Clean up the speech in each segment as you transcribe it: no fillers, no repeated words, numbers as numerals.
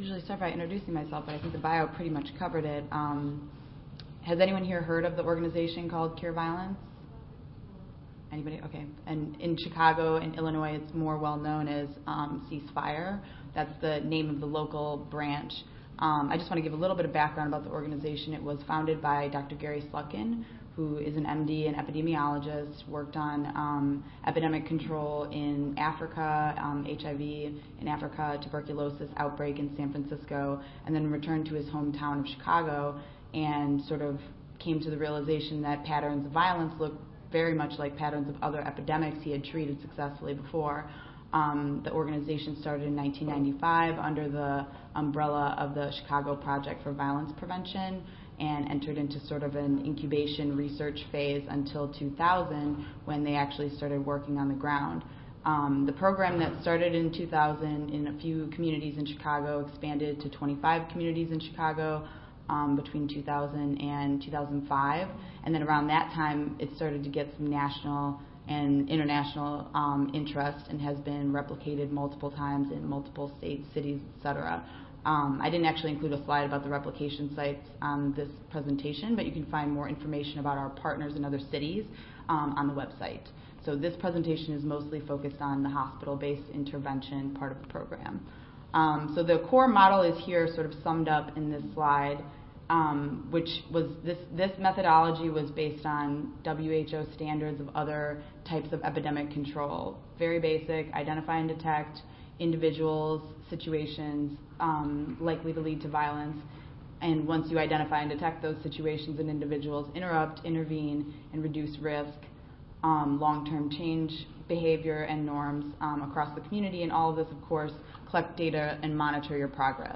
usually start by introducing myself, but I think the bio pretty much covered it. Has anyone here heard of the organization called Cure Violence? Anybody? Okay. And in Chicago and Illinois, it's more well known as Ceasefire. That's the name of the local branch. I just want to give a little bit of background about the organization. It was founded by Dr. Gary Slutkin, who is an MD and epidemiologist, worked on epidemic control in Africa, HIV in Africa, tuberculosis outbreak in San Francisco, and then returned to his hometown of Chicago and sort of came to the realization that patterns of violence look very much like patterns of other epidemics he had treated successfully before. The organization started in 1995 under the umbrella of the Chicago Project for Violence Prevention and entered into sort of an incubation research phase until 2000 when they actually started working on the ground. The program that started in 2000 in a few communities in Chicago expanded to 25 communities in Chicago between 2000 and 2005. And then around that time, it started to get some national and international interest and has been replicated multiple times in multiple states, cities, etc. I didn't actually include a slide about the replication sites on this presentation, but you can find more information about our partners in other cities on the website. So this presentation is mostly focused on the hospital-based intervention part of the program. So the core model is here sort of summed up in this slide, which was this methodology was based on WHO standards of other types of epidemic control. Very basic, identify and detect individuals, situations likely to lead to violence. And once you identify and detect those situations and individuals, interrupt, intervene, and reduce risk, long-term change behavior and norms across the community. And all of this, of course, collect data and monitor your progress.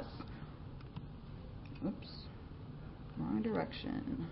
Oops, wrong direction.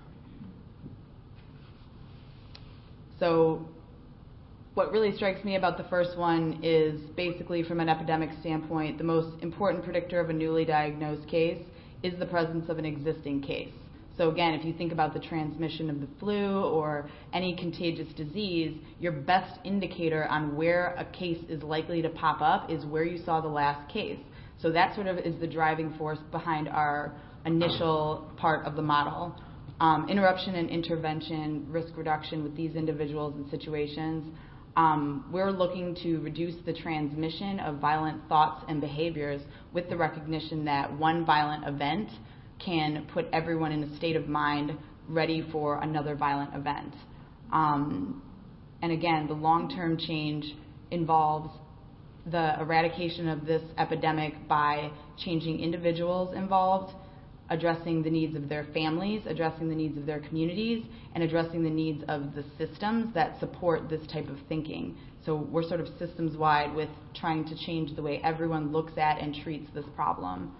So what really strikes me about the first one is basically from an epidemic standpoint, the most important predictor of a newly diagnosed case is the presence of an existing case. So again, if you think about the transmission of the flu or any contagious disease, your best indicator on where a case is likely to pop up is where you saw the last case. So that sort of is the driving force behind our initial part of the model. Interruption and intervention, risk reduction with these individuals and situations. We're looking to reduce the transmission of violent thoughts and behaviors with the recognition that one violent event can put everyone in a state of mind ready for another violent event. And again, the long-term change involves the eradication of this epidemic by changing individuals involved, addressing the needs of their families, addressing the needs of their communities, and addressing the needs of the systems that support this type of thinking. So we're sort of systems-wide with trying to change the way everyone looks at and treats this problem.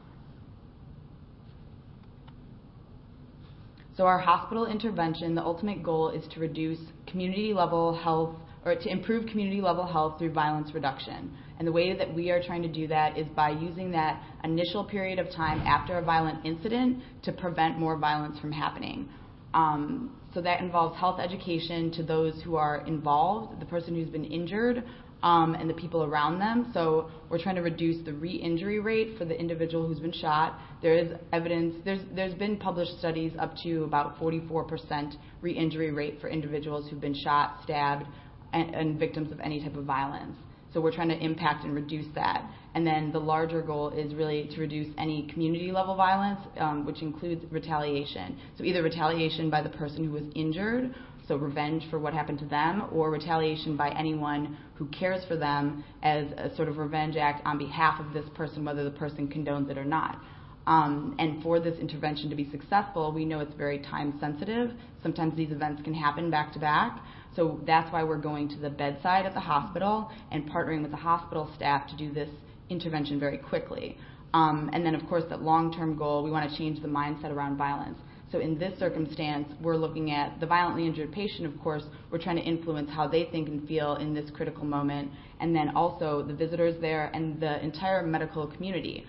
So our hospital intervention, the ultimate goal is to reduce community-level health, or to improve community-level health through violence reduction. And the way that we are trying to do that is by using that initial period of time after a violent incident to prevent more violence from happening. So that involves health education to those who are involved, the person who's been injured, and the people around them. So we're trying to reduce the re-injury rate for the individual who's been shot. There is evidence, there's been published studies up to about 44% re-injury rate for individuals who've been shot, stabbed, and victims of any type of violence. So we're trying to impact and reduce that. And then the larger goal is really to reduce any community-level violence, which includes retaliation. So either retaliation by the person who was injured, so revenge for what happened to them, or retaliation by anyone who cares for them as a sort of revenge act on behalf of this person, whether the person condones it or not. And for this intervention to be successful, we know it's very time sensitive. Sometimes these events can happen back to back. So that's why we're going to the bedside at the hospital and partnering with the hospital staff to do this intervention very quickly. And then, of course, that long-term goal, we want to change the mindset around violence. So in this circumstance, we're looking at the violently injured patient, of course. We're trying to influence how they think and feel in this critical moment, and then also the visitors there and the entire medical community.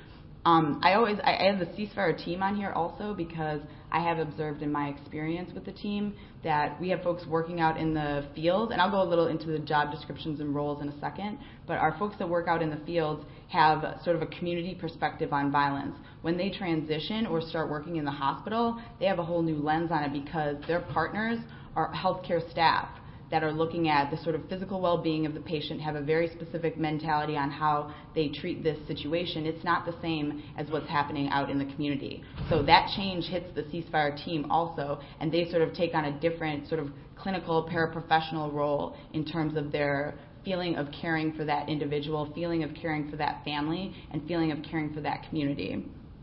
I have the ceasefire team on here also because I have observed in my experience with the team that we have folks working out in the field, and I'll go a little into the job descriptions and roles in a second, but our folks that work out in the fields have sort of a community perspective on violence. When they transition or start working in the hospital, they have a whole new lens on it because their partners are healthcare staff that are looking at the sort of physical well-being of the patient, have a very specific mentality on how they treat this situation. It's not the same as what's happening out in the community. So that change hits the ceasefire team also, and they sort of take on a different sort of clinical paraprofessional role in terms of their feeling of caring for that individual, feeling of caring for that family, and feeling of caring for that community.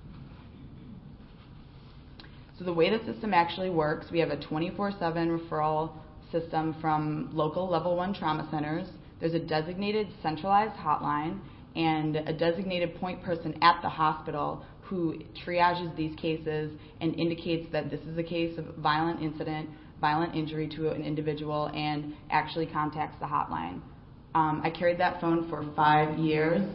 So the way the system actually works, we have a 24/7 referral system from local level 1 trauma centers. There's a designated centralized hotline and a designated point person at the hospital who triages these cases and indicates that this is a case of violent incident, violent injury to an individual, and actually contacts the hotline. I carried that phone for 5 years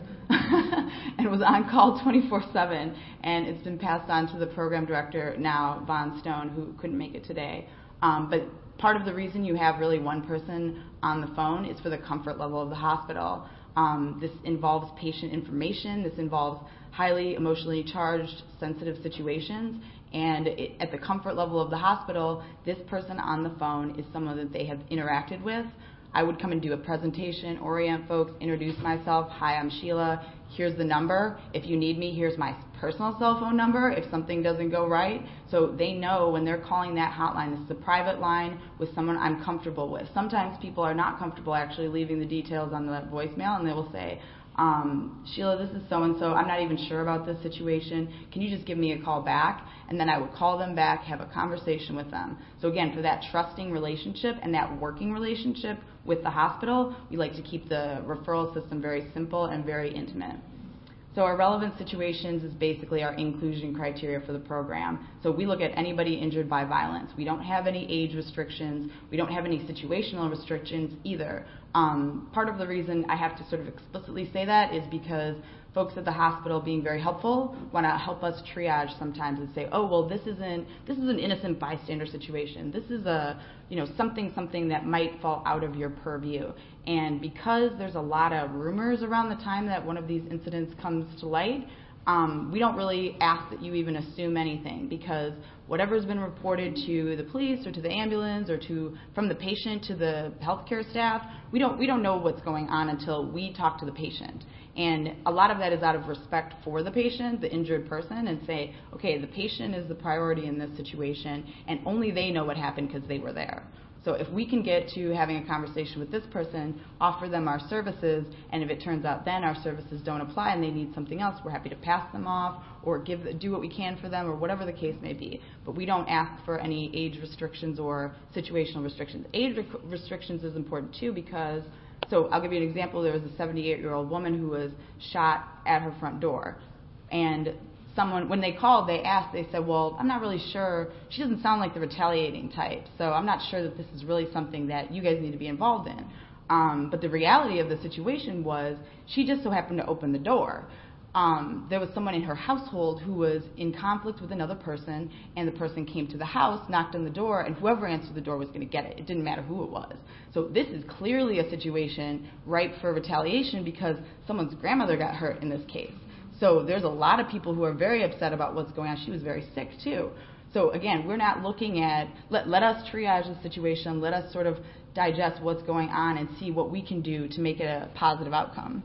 and was on call 24/7, and it's been passed on to the program director now, Vaughn Stone, who couldn't make it today. But part of the reason you have really one person on the phone is for the comfort level of the hospital. This involves patient information. This involves highly emotionally charged, sensitive situations. And at the comfort level of the hospital, this person on the phone is someone that they have interacted with. I would come and do a presentation, orient folks, introduce myself. Hi, I'm Sheila. Here's the number. If you need me, here's my personal cell phone number if something doesn't go right. So they know when they're calling that hotline, this is a private line with someone I'm comfortable with. Sometimes people are not comfortable actually leaving the details on the voicemail, and they will say, Sheila, this is so-and-so. I'm not even sure about this situation. Can you just give me a call back? And then I would call them back, have a conversation with them. So again, for that trusting relationship and that working relationship with the hospital, we like to keep the referral system very simple and very intimate. So our relevant situations is basically our inclusion criteria for the program. So we look at anybody injured by violence. We don't have any age restrictions. We don't have any situational restrictions either. Part of the reason I have to sort of explicitly say that is because folks at the hospital, being very helpful, want to help us triage sometimes and say, oh, well, this is an innocent bystander situation. This is a, something that might fall out of your purview. And because there's a lot of rumors around the time that one of these incidents comes to light, we don't really ask that you even assume anything, because whatever's been reported to the police or to the ambulance or from the patient to the healthcare staff, we don't know what's going on until we talk to the patient. And a lot of that is out of respect for the patient, the injured person, and say, okay, the patient is the priority in this situation, and only they know what happened because they were there. So if we can get to having a conversation with this person, offer them our services, and if it turns out then our services don't apply and they need something else, we're happy to pass them off or do what we can for them or whatever the case may be. But we don't ask for any age restrictions or situational restrictions. Age restrictions is important too because, so I'll give you an example. There was a 78-year-old woman who was shot at her front door. And when they called, they said, well, I'm not really sure. She doesn't sound like the retaliating type, so I'm not sure that this is really something that you guys need to be involved in. But the reality of the situation was she just so happened to open the door. There was someone in her household who was in conflict with another person, and the person came to the house, knocked on the door, and whoever answered the door was going to get it. It didn't matter who it was. So this is clearly a situation ripe for retaliation because someone's grandmother got hurt in this case. So there's a lot of people who are very upset about what's going on. She was very sick too. So again, we're not looking at, let us triage the situation, let us sort of digest what's going on and see what we can do to make it a positive outcome.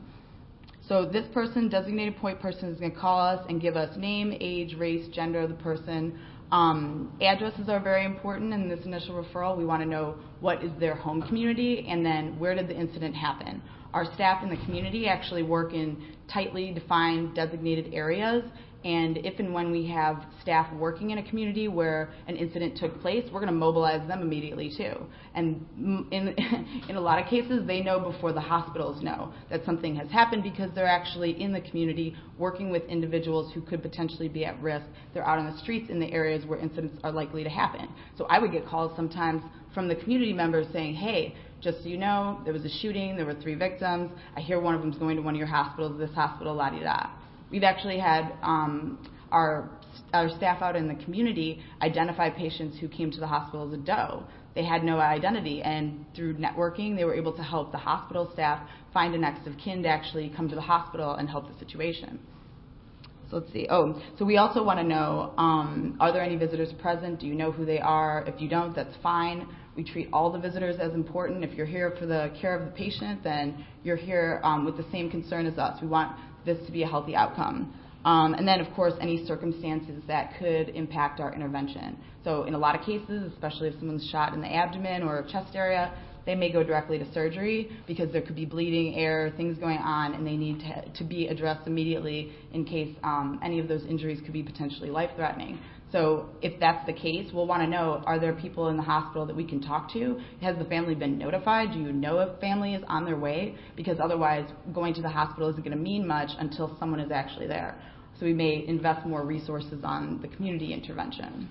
So this person, designated point person, is going to call us and give us name, age, race, gender of the person. Addresses are very important in this initial referral. We want to know what is their home community and then where did the incident happen. Our staff in the community actually work in tightly defined designated areas, and if and when we have staff working in a community where an incident took place, we're going to mobilize them immediately too. And in a lot of cases, they know before the hospitals know that something has happened because they're actually in the community working with individuals who could potentially be at risk. They're out on the streets in the areas where incidents are likely to happen. So I would get calls sometimes from the community members saying, hey, just so you know, there was a shooting, there were 3 victims. I hear one of them's going to one of your hospitals, this hospital, la-di-da. We've actually had our staff out in the community identify patients who came to the hospital as a doe. They had no identity, and through networking, they were able to help the hospital staff find a next of kin to actually come to the hospital and help the situation. So let's see. Oh, so we also want to know, are there any visitors present? Do you know who they are? If you don't, that's fine. We treat all the visitors as important. If you're here for the care of the patient, then you're here with the same concern as us. We want this to be a healthy outcome. And then, of course, any circumstances that could impact our intervention. So in a lot of cases, especially if someone's shot in the abdomen or chest area, they may go directly to surgery because there could be bleeding, air, things going on, and they need to be addressed immediately in case any of those injuries could be potentially life-threatening. So if that's the case, we'll want to know, are there people in the hospital that we can talk to? Has the family been notified? Do you know if family is on their way? Because otherwise, going to the hospital isn't going to mean much until someone is actually there. So we may invest more resources on the community intervention.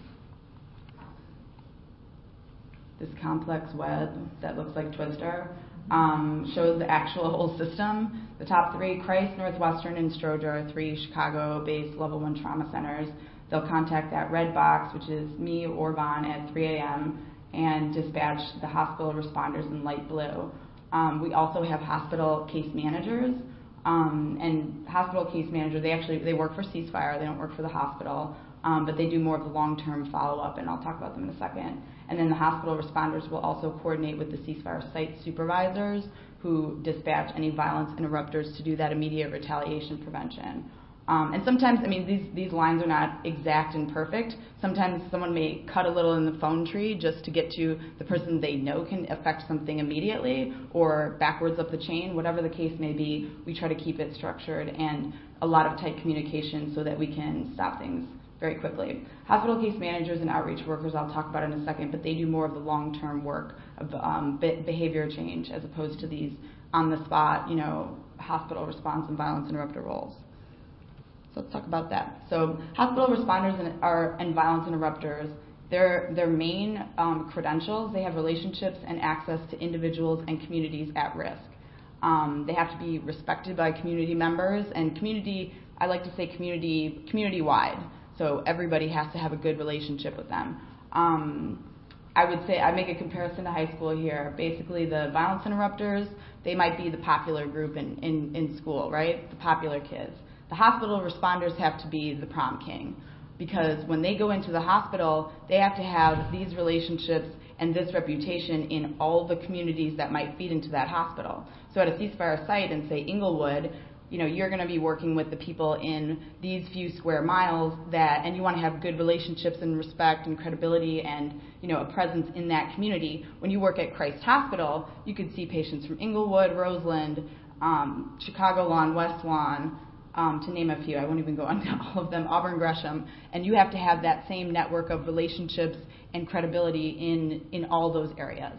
This complex web that looks like Twister shows the actual whole system. The top three, Christ, Northwestern, and Stroger, are three Chicago-based level 1 trauma centers. They'll contact that red box, which is me or Vaughn, at 3 a.m. and dispatch the hospital responders in light blue. We also have hospital case managers. And hospital case manager, they work for Ceasefire. They don't work for the hospital, but they do more of the long-term follow-up, and I'll talk about them in a second. And then the hospital responders will also coordinate with the Ceasefire site supervisors who dispatch any violence interrupters to do that immediate retaliation prevention. And sometimes, I mean, these lines are not exact and perfect. Sometimes someone may cut a little in the phone tree just to get to the person they know can affect something immediately, or backwards up the chain, whatever the case may be. We try to keep it structured and a lot of tight communication so that we can stop things very quickly. Hospital case managers and outreach workers I'll talk about in a second, but they do more of the long-term work of behavior change as opposed to these on-the-spot, hospital response and violence interrupter roles. So let's talk about that. So hospital responders and violence interrupters, their main credentials, they have relationships and access to individuals and communities at risk. They have to be respected by community members, and community, I like to say community-wide. So everybody has to have a good relationship with them. I would say, I make a comparison to high school here. Basically, the violence interrupters, they might be the popular group in school, right? The popular kids. The hospital responders have to be the prom king, because when they go into the hospital, they have to have these relationships and this reputation in all the communities that might feed into that hospital. So at a Ceasefire site in, say, Inglewood, you're going to be working with the people in these few square miles and you want to have good relationships and respect and credibility and, a presence in that community. When you work at Christ Hospital, you could see patients from Inglewood, Roseland, Chicago Lawn, West Lawn, to name a few. I won't even go into all of them, Auburn Gresham, and you have to have that same network of relationships and credibility in all those areas.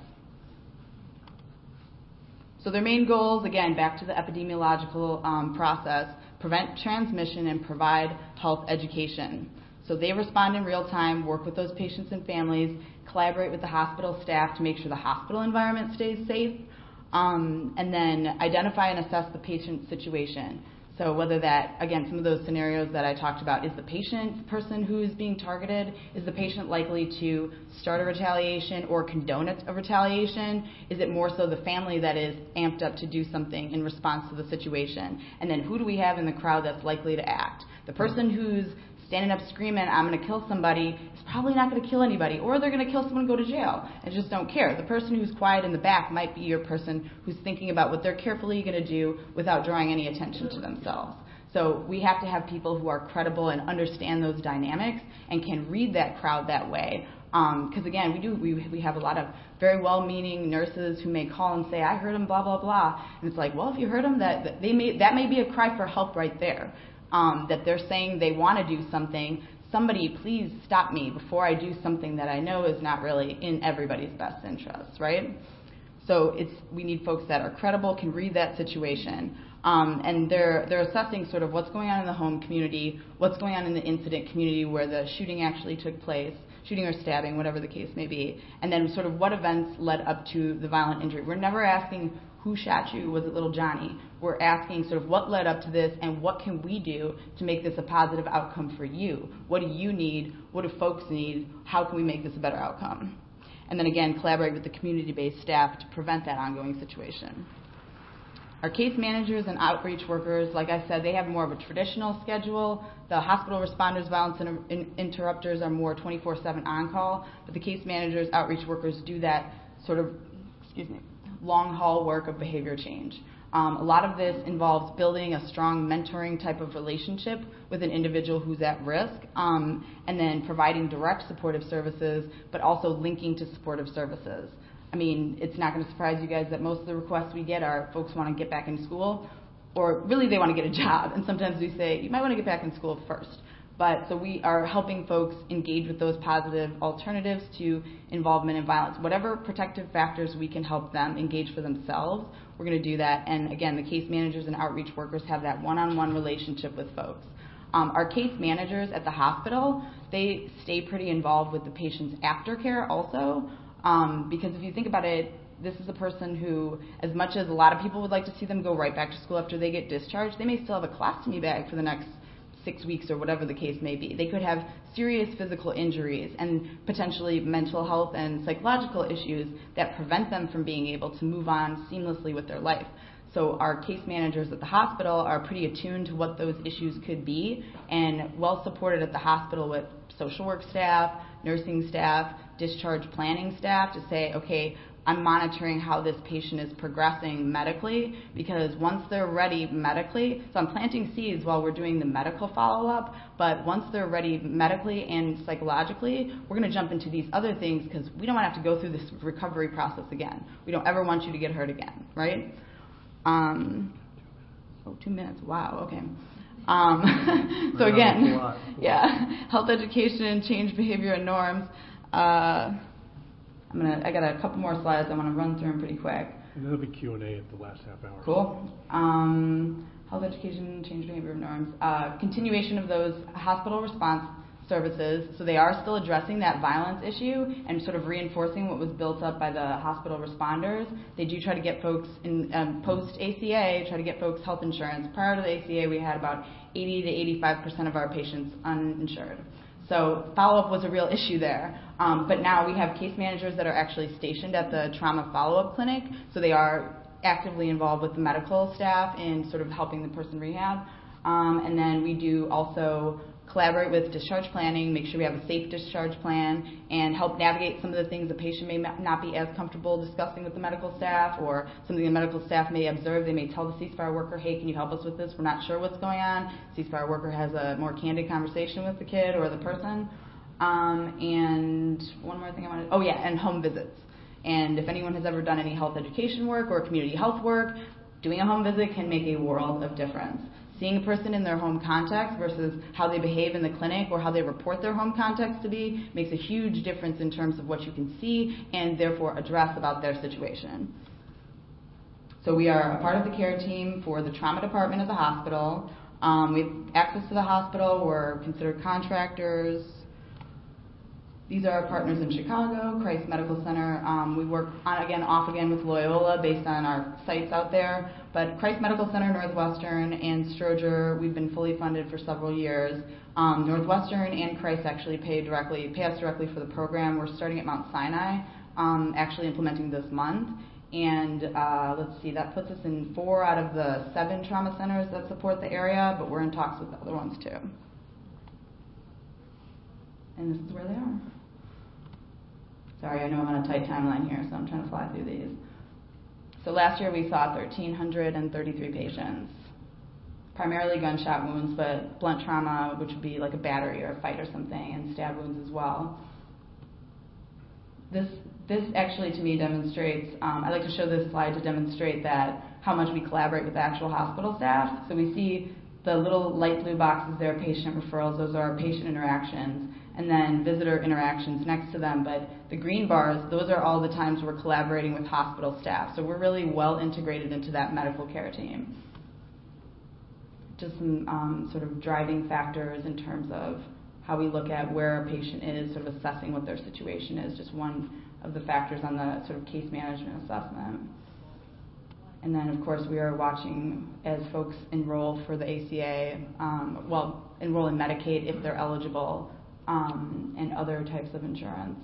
So their main goals, again, back to the epidemiological process, prevent transmission and provide health education. So they respond in real time, work with those patients and families, collaborate with the hospital staff to make sure the hospital environment stays safe, and then identify and assess the patient situation. So whether that, again, some of those scenarios that I talked about, is the patient the person who is being targeted? Is the patient likely to start a retaliation or condone a retaliation? Is it more so the family that is amped up to do something in response to the situation? And then who do we have in the crowd that's likely to act? The person who's standing up screaming, I'm going to kill somebody, is probably not going to kill anybody, or they're going to kill someone and go to jail and just don't care. The person who's quiet in the back might be your person who's thinking about what they're carefully going to do without drawing any attention to themselves. So we have to have people who are credible and understand those dynamics and can read that crowd that way. Because again, we have a lot of very well-meaning nurses who may call and say, I heard him, blah, blah, blah. And it's like, well, if you heard him, that may be a cry for help right there. That they're saying they want to do something, somebody please stop me before I do something that I know is not really in everybody's best interest, right? So we need folks that are credible, can read that situation, and they're assessing sort of what's going on in the home community, what's going on in the incident community where the shooting actually took place, shooting or stabbing, whatever the case may be, and then sort of what events led up to the violent injury. We're never asking who shot you? Was it little Johnny? We're asking sort of what led up to this and what can we do to make this a positive outcome for you? What do you need? What do folks need? How can we make this a better outcome? And then again, collaborate with the community-based staff to prevent that ongoing situation. Our case managers and outreach workers, like I said, they have more of a traditional schedule. The hospital responders, violence interrupters are more 24/7 on-call, but the case managers, outreach workers do that sort of, long-haul work of behavior change. A lot of this involves building a strong mentoring type of relationship with an individual who's at risk, and then providing direct supportive services, but also linking to supportive services. I mean, it's not going to surprise you guys that most of the requests we get are folks want to get back in school, or really they want to get a job. And sometimes we say, you might want to get back in school first. So we are helping folks engage with those positive alternatives to involvement in violence. Whatever protective factors we can help them engage for themselves, we're going to do that. And again, the case managers and outreach workers have that one-on-one relationship with folks. Our case managers at the hospital, they stay pretty involved with the patient's aftercare also. Because if you think about it, this is a person who, as much as a lot of people would like to see them go right back to school after they get discharged, they may still have a colostomy bag for the next 6 weeks or whatever the case may be. They could have serious physical injuries and potentially mental health and psychological issues that prevent them from being able to move on seamlessly with their life. So our case managers at the hospital are pretty attuned to what those issues could be and well supported at the hospital with social work staff, nursing staff, discharge planning staff to say, okay, I'm monitoring how this patient is progressing medically, because once they're ready medically, so I'm planting seeds while we're doing the medical follow-up, but once they're ready medically and psychologically, we're going to jump into these other things because we don't want to have to go through this recovery process again. We don't ever want you to get hurt again, right? 2 minutes, wow, okay. So again, health education, change behavior and norms. I got a couple more slides I want to run through them pretty quick. And there'll be Q&A at the last half hour. Cool. Health education, change behavior and norms. Continuation of those hospital response services. So they are still addressing that violence issue and sort of reinforcing what was built up by the hospital responders. They do try to get folks in post-ACA, try to get folks health insurance. Prior to the ACA, we had about 80 to 85% of our patients uninsured. So follow-up was a real issue there. But now we have case managers that are actually stationed at the trauma follow-up clinic. So they are actively involved with the medical staff in sort of helping the person rehab. And then we do also collaborate with discharge planning, make sure we have a safe discharge plan, and help navigate some of the things the patient may not be as comfortable discussing with the medical staff, or something the medical staff may observe. They may tell the ceasefire worker, hey, can you help us with this? We're not sure what's going on. Ceasefire worker has a more candid conversation with the kid or the person. And one more thing and home visits. And if anyone has ever done any health education work or community health work, doing a home visit can make a world of difference. Seeing a person in their home context versus how they behave in the clinic or how they report their home context to be makes a huge difference in terms of what you can see and therefore address about their situation. So we are a part of the care team for the trauma department of the hospital. We have access to the hospital. We're considered contractors. These are our partners in Chicago, Christ Medical Center. We work on again, off again with Loyola based on our sites out there. But Christ Medical Center, Northwestern, and Stroger, we've been fully funded for several years. Northwestern and Christ actually pay us directly for the program. We're starting at Mount Sinai, actually implementing this month. And let's see, that puts us in 4 out of the 7 trauma centers that support the area, but we're in talks with the other ones too. And this is where they are. Sorry, I know I'm on a tight timeline here, so I'm trying to fly through these. So last year we saw 1,333 patients, primarily gunshot wounds, but blunt trauma, which would be like a battery or a fight or something, and stab wounds as well. This actually to me demonstrates, I like to show this slide to demonstrate that how much we collaborate with the actual hospital staff. So we see the little light blue boxes there, patient referrals, those are our patient interactions, and then visitor interactions next to them. But the green bars, those are all the times we're collaborating with hospital staff. So we're really well integrated into that medical care team. Just some sort of driving factors in terms of how we look at where a patient is, sort of assessing what their situation is, just one of the factors on the sort of case management assessment. And then, of course, we are watching as folks enroll for the ACA, enroll in Medicaid if they're eligible, and other types of insurance.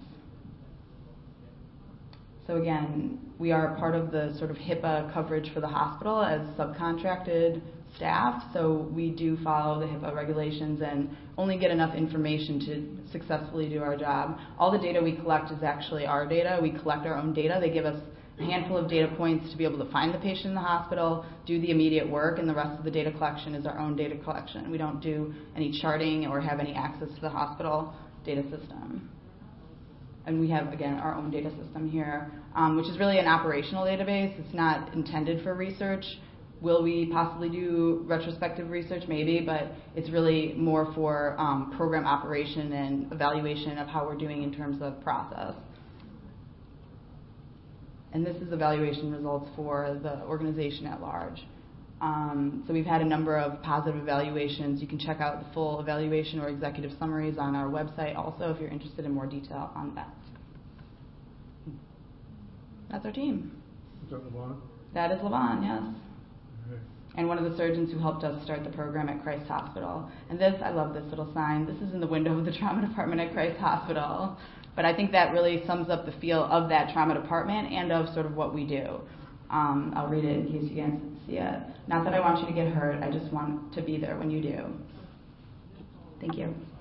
So again, we are part of the sort of HIPAA coverage for the hospital as subcontracted staff, so we do follow the HIPAA regulations and only get enough information to successfully do our job. All the data we collect is actually our data. We collect our own data. They give us a handful of data points to be able to find the patient in the hospital, do the immediate work, and the rest of the data collection is our own data collection. We don't do any charting or have any access to the hospital data system. And we have, again, our own data system here, which is really an operational database. It's not intended for research. Will we possibly do retrospective research? Maybe, but it's really more for program operation and evaluation of how we're doing in terms of process. And this is evaluation results for the organization at large. So we've had a number of positive evaluations. You can check out the full evaluation or executive summaries on our website also if you're interested in more detail on that. That's our team. Is that Levon? That is Levon, yes. Okay. And one of the surgeons who helped us start the program at Christ Hospital. And this, I love this little sign. This is in the window of the trauma department at Christ Hospital. But I think that really sums up the feel of that trauma department and of sort of what we do. I'll read it in case you can't see it. Not that I want you to get hurt, I just want to be there when you do. Thank you.